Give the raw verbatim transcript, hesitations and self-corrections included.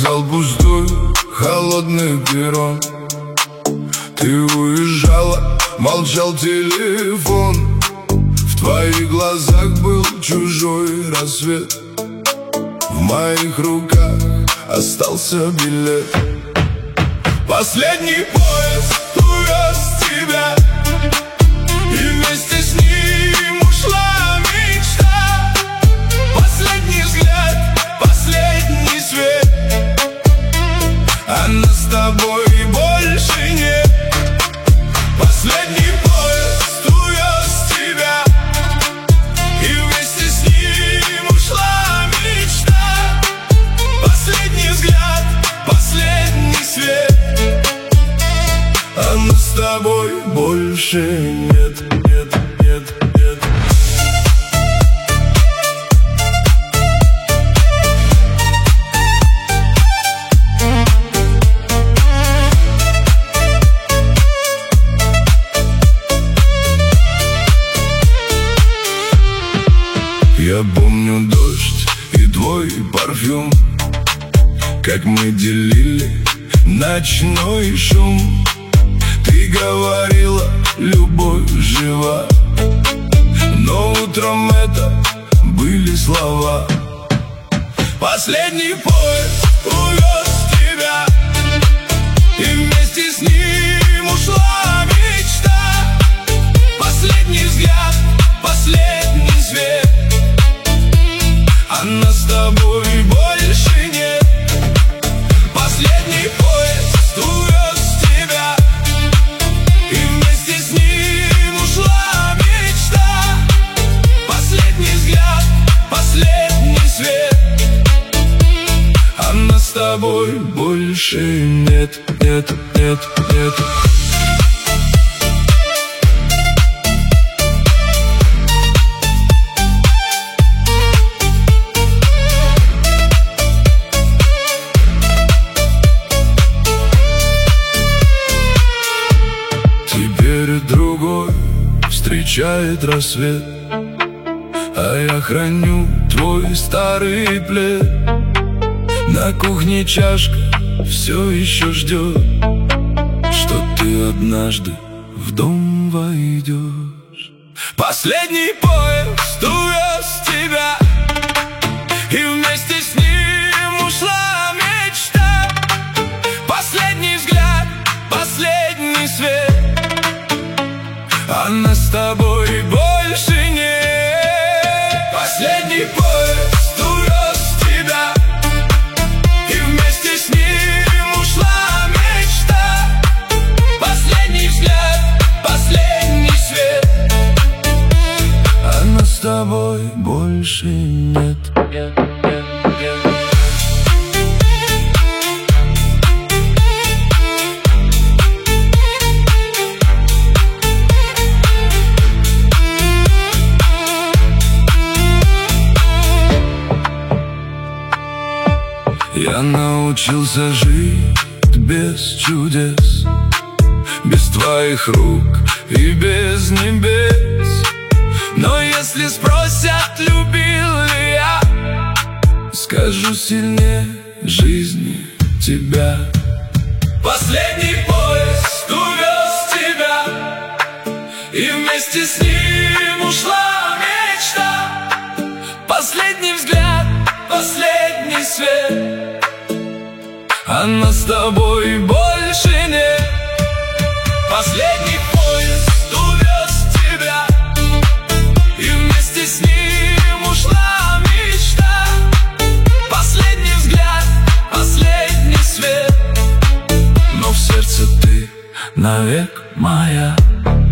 Вокзал пустой, холодный перрон. Ты уезжала, молчал телефон. В твоих глазах был чужой рассвет. В моих руках остался билет. Последний поезд увез тебя, и вместе с ним ушла мечта. Последний взгляд, последний свет, а нас с тобой больше нет. Последний поезд увез тебя, и вместе с ним ушла мечта. Последний взгляд, последний свет, а нас с тобой больше нет, нет, нет, нет. Я помню дождь и твой парфюм, как мы делили ночной шум. Ты говорила, любовь жива, но утром это были слова. Последний поезд увез тебя, и вместе с ним ушла мечта. Последний взгляд, последний свет, а нас с тобой больше нет. Последний поезд увез тебя, и вместе с ним ушла мечта. Последний взгляд, последний свет, а нас с тобой больше нет, нет, нет, нет. Другой встречает рассвет, а я храню твой старый плед. На кухне чашка все еще ждет, что ты однажды в дом войдешь. Последний поезд увез тебя, и вместе с ним ушла мечта. Последний взгляд, последний свет, а нас с тобой больше нет. Последний поезд увез тебя, и вместе с ним ушла мечта. Последний взгляд, последний свет, а нас с тобой больше нет, нет, нет, нет. Я научился жить без чудес, без твоих рук и без небес. Но если спросят, любил ли я, скажу сильнее жизни тебя. Последний поезд увез тебя, и вместе с ним ушла мечта. Последний взгляд, последний свет, а нас с тобой больше нет. Последний поезд увез тебя, и вместе с ним ушла мечта. Последний взгляд, последний свет, но в сердце ты навек моя.